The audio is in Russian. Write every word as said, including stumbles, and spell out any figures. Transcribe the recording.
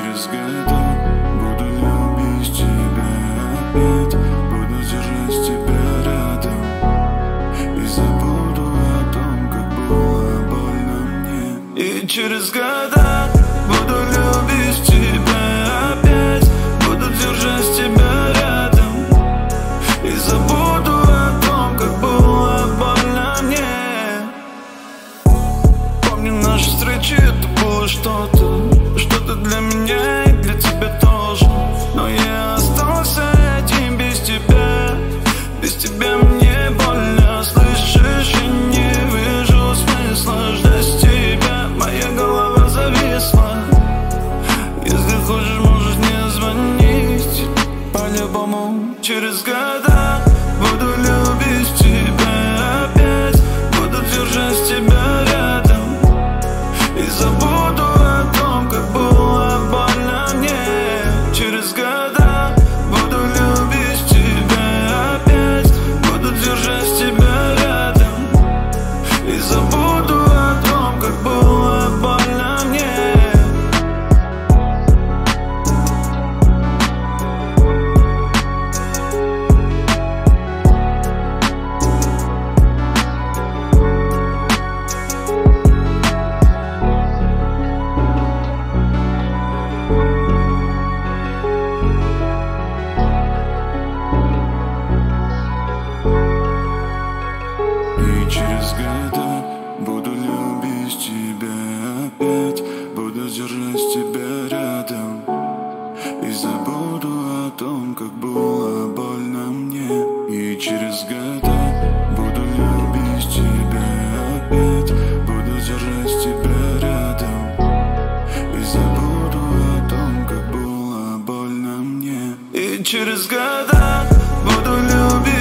через года буду любить тебя опять, буду держать тебя рядом и забуду о том, как было больно мне. И через года буду любить тебя опять, буду держать тебя рядом и забуду о том, как было больно мне. Помню наши встречи, это было что-то, что-то для меня и для тебя тоже. Но я остался один без тебя, без тебя мне больно, слышишь? Я не вижу смысла ждать тебя, моя голова зависла. Если хочешь, можешь не звонить, по-любому через года буду любить тебя опять, буду держать тебя рядом и забуду о том, как было больно мне. Через года буду любить тебя опять, буду держать тебя рядом и забуду о том, как было больно мне. Через года буду любить тебя опять, буду держать тебя рядом и забуду о том, как было больно мне. И через года буду любить тебя опять, буду держать тебя рядом и забуду о том, как было больно мне. И через года буду любить